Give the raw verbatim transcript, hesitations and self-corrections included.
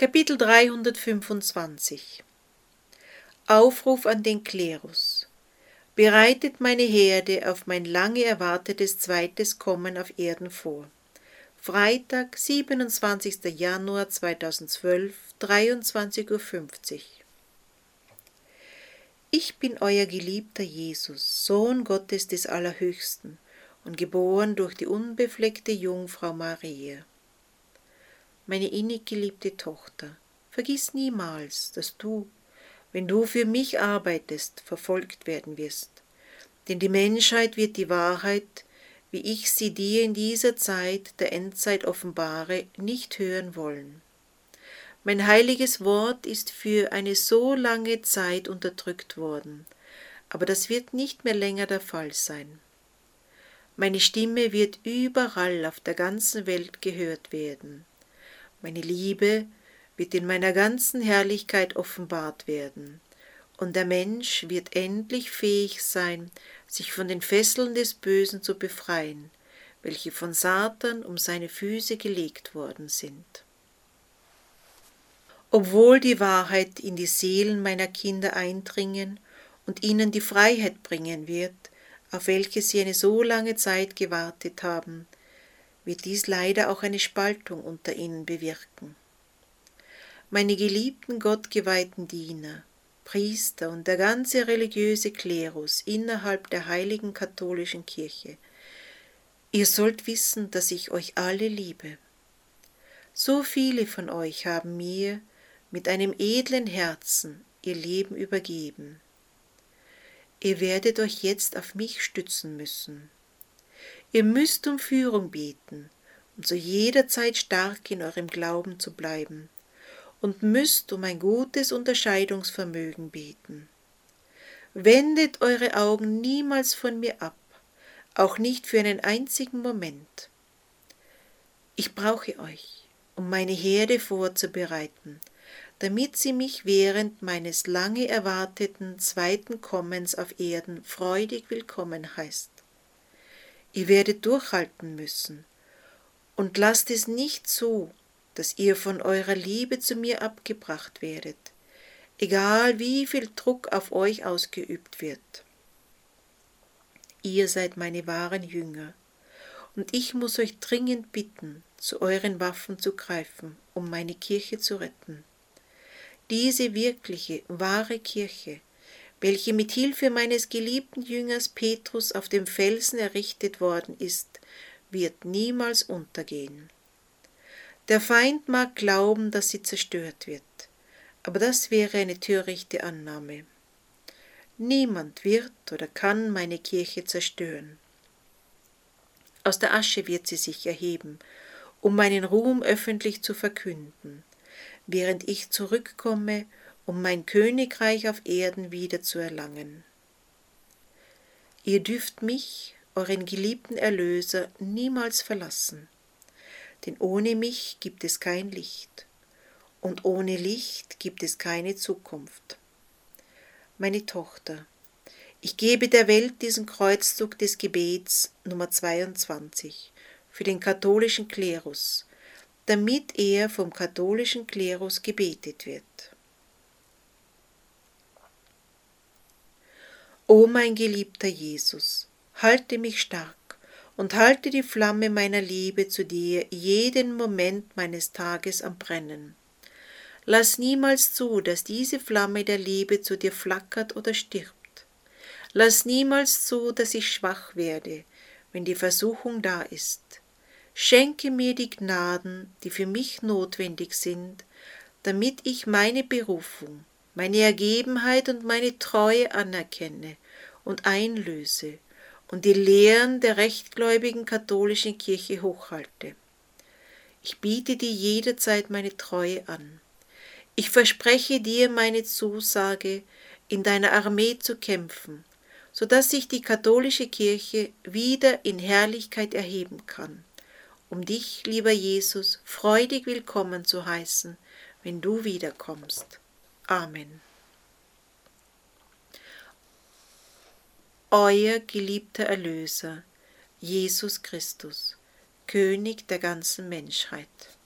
Kapitel dreihundertfünfundzwanzig. Aufruf an den Klerus. Bereitet meine Herde auf mein lange erwartetes zweites Kommen auf Erden vor. Freitag, siebenundzwanzigster Januar zweitausendzwölf, dreiundzwanzig Uhr fünfzig. Ich bin euer geliebter Jesus, Sohn Gottes des Allerhöchsten und geboren durch die unbefleckte Jungfrau Maria. Meine innig geliebte Tochter, vergiss niemals, dass du, wenn du für mich arbeitest, verfolgt werden wirst. Denn die Menschheit wird die Wahrheit, wie ich sie dir in dieser Zeit der Endzeit offenbare, nicht hören wollen. Mein heiliges Wort ist für eine so lange Zeit unterdrückt worden, aber das wird nicht mehr länger der Fall sein. Meine Stimme wird überall auf der ganzen Welt gehört werden. Meine Liebe wird in meiner ganzen Herrlichkeit offenbart werden, und der Mensch wird endlich fähig sein, sich von den Fesseln des Bösen zu befreien, welche von Satan um seine Füße gelegt worden sind. Obwohl die Wahrheit in die Seelen meiner Kinder eindringen und ihnen die Freiheit bringen wird, auf welche sie eine so lange Zeit gewartet haben, wird dies leider auch eine Spaltung unter ihnen bewirken. Meine geliebten gottgeweihten Diener, Priester und der ganze religiöse Klerus innerhalb der heiligen katholischen Kirche, ihr sollt wissen, dass ich euch alle liebe. So viele von euch haben mir mit einem edlen Herzen ihr Leben übergeben. Ihr werdet euch jetzt auf mich stützen müssen. Ihr müsst um Führung beten und zu jeder Zeit stark in eurem Glauben zu bleiben und müsst um ein gutes Unterscheidungsvermögen beten. Wendet eure Augen niemals von mir ab, auch nicht für einen einzigen Moment. Ich brauche euch, um meine Herde vorzubereiten, damit sie mich während meines lange erwarteten zweiten Kommens auf Erden freudig willkommen heißt. Ihr werdet durchhalten müssen und lasst es nicht zu, dass ihr von eurer Liebe zu mir abgebracht werdet, egal wie viel Druck auf euch ausgeübt wird. Ihr seid meine wahren Jünger, und ich muss euch dringend bitten, zu euren Waffen zu greifen, um meine Kirche zu retten. Diese wirkliche, wahre Kirche, welche mit Hilfe meines geliebten Jüngers Petrus auf dem Felsen errichtet worden ist, wird niemals untergehen. Der Feind mag glauben, dass sie zerstört wird, aber das wäre eine törichte Annahme. Niemand wird oder kann meine Kirche zerstören. Aus der Asche wird sie sich erheben, um meinen Ruhm öffentlich zu verkünden, während ich zurückkomme, um mein Königreich auf Erden wieder zu erlangen. Ihr dürft mich, euren geliebten Erlöser, niemals verlassen, denn ohne mich gibt es kein Licht, und ohne Licht gibt es keine Zukunft. Meine Tochter, ich gebe der Welt diesen Kreuzzug des Gebets Nummer zweiundzwanzig für den katholischen Klerus, damit er vom katholischen Klerus gebetet wird. O mein geliebter Jesus, halte mich stark und halte die Flamme meiner Liebe zu dir jeden Moment meines Tages am Brennen. Lass niemals zu, dass diese Flamme der Liebe zu dir flackert oder stirbt. Lass niemals zu, dass ich schwach werde, wenn die Versuchung da ist. Schenke mir die Gnaden, die für mich notwendig sind, damit ich meine Berufung, meine Ergebenheit und meine Treue anerkenne und einlöse und die Lehren der rechtgläubigen katholischen Kirche hochhalte. Ich biete dir jederzeit meine Treue an. Ich verspreche dir meine Zusage, in deiner Armee zu kämpfen, so dass sich die katholische Kirche wieder in Herrlichkeit erheben kann, um dich, lieber Jesus, freudig willkommen zu heißen, wenn du wiederkommst. Amen. Euer geliebter Erlöser, Jesus Christus, König der ganzen Menschheit.